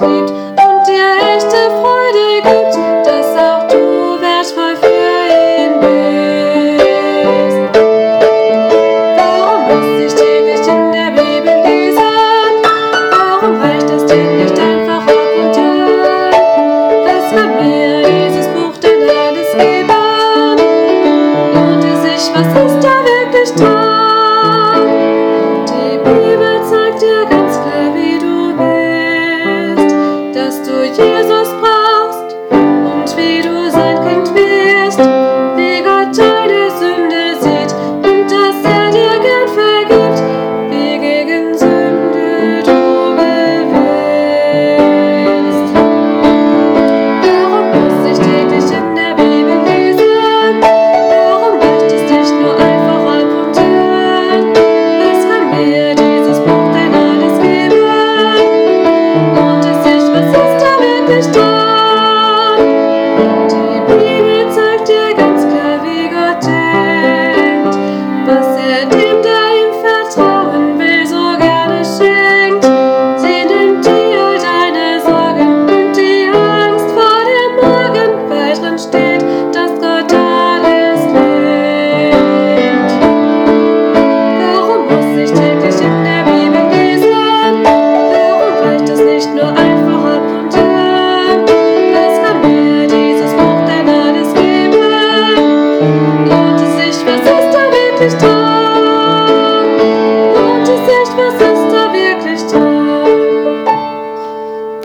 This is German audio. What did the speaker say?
liebt und dir echte Freude gibt, dass auch du wertvoll für ihn bist. Warum muss ich täglich in der Bibel lesen? Warum reicht es dir nicht einfach ab und an? Was kann mir dieses Buch denn alles geben? Lohnt es sich, was ist da wirklich dran? Die Bibel zeigt dir ganz klar, wie du bist, dass du Jesus brauchst und wie du sein Kind wirst, wie Gott deine Sünde sieht und dass er dir gern vergibt, wie gegen Sünde du gewinnst. Warum muss ich täglich in der Bibel lesen? Warum reicht es nicht nur einfach ab und an? Was kann mir dieses Buch denn alles geben? Lohnt es sich, was ist da wirklich dran? Die Bibel zeigt dir ganz klar, wie Gott denkt, was er dem, der ihm vertrauen will, so gerne schenkt. Sie nimmt dir all deine Sorgen und die Angst vor dem Morgen, weil drin steht, dass Gott alles lenkt. Warum muss ich täglich in der Bibel lesen? Warum reicht es nicht nur einfach ab und an? Was kann mir dieses Buch denn alles geben? Lohnt es sich, was ist da wirklich dran? Lohnt es sich, was